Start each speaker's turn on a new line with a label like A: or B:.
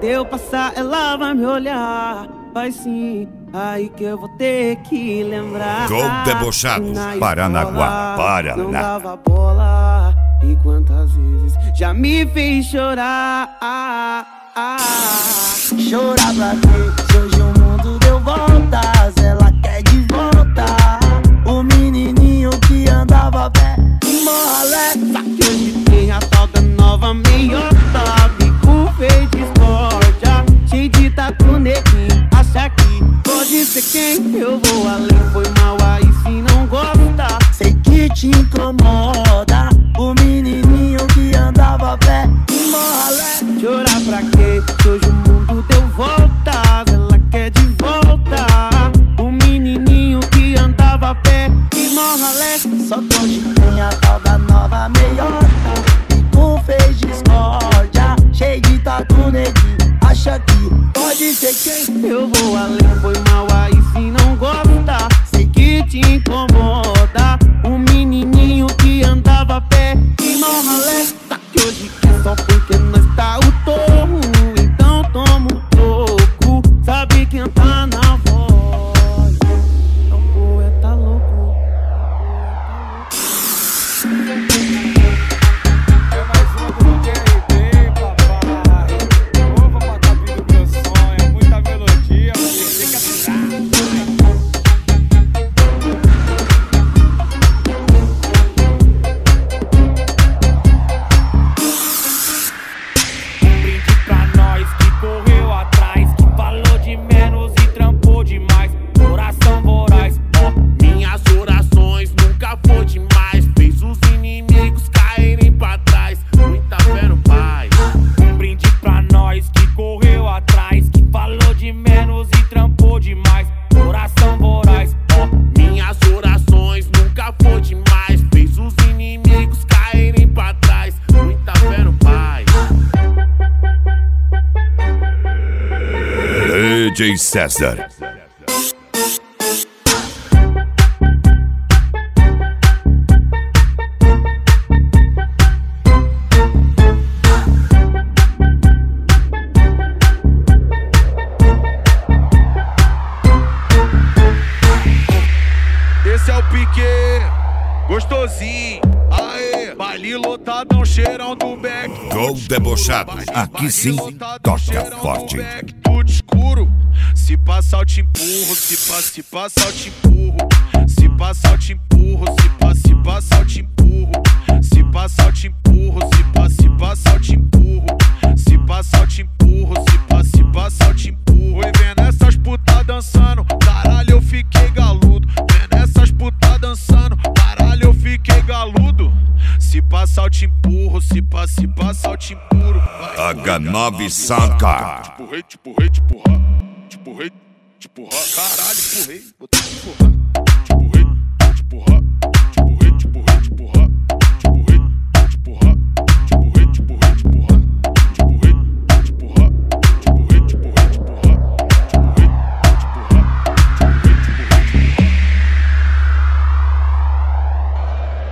A: Quando eu passar, ela vai me olhar. Vai sim, aí que eu vou ter que lembrar.
B: Gol debochado, Paranaguá, Paraná.
A: Não dava bola, e quantas vezes já me fez chorar.
C: Chorar pra quê? Se hoje o mundo deu voltas, ela quer de volta o menininho que andava a pé em Morralé.
A: Só que hoje tem a tal da nova meiota. Bico feio de discórdia, cheio de tatu neguinho. Acha que pode ser quem? Eu vou além, foi mal aí se não gosta.
C: Sei que te incomoda o menininho que andava a pé em Morralé.
A: Chorar pra quê? Se hoje o mundo deu voltas, ela quer de volta o menininho que andava a pé em Morralé.
C: Só que hoje tem a tal da nova meiota e com fez discórdia, cheio de tatu neguinho. Acha que pode ser quem?
A: Eu vou além, foi mal aí se não gosta. Sei que te incomoda o menininho que andava a pé em Morralé. Tá que hoje quer só porque nós tá o torro, então toma o troco. Sabe quem tá na voz? É o poeta louco.
D: É mais um do JB, papai. Vou pra cabine do meu sonho. É muita melodia, você tem que atirar. Um brinde pra nós que correu atrás, que falou de menos e trampou demais. Coração voraz, ó, minhas orações nunca foi demais. Fez os inimigos caírem pra trás. Muita fé no Pai. Um brinde pra nós que correu atrás, que falou de menos e trampou demais. Coração voraz, ó, minhas orações nunca foi demais. Fez os inimigos caírem pra trás. Muita fé no Pai.
B: DJ César.
E: Esse é o Pique, gostosinho. Aê, baile lotadão, cheirão do Beck.
B: Gol debochado, aqui sim, toca forte.
E: Tudo escuro. Se passar eu te empurro, se passar eu te empurro. Se passar eu te empurro, se passar eu te empurro. Se passar eu te empurro, se passar eu te empurro. Se passar eu te empurro, se passar eu te empurro. E vendo essas putas dançando, caralho eu fiquei galudo. Vendo essas putas dançando, caralho eu fiquei galudo. Se passar eu te empurro, se passar eu te empurro.
B: H9 Soundcard.
E: Empurrei, empurrar. Caralho, empurrei, vou ter que empurrar. Empurrei, empurrar.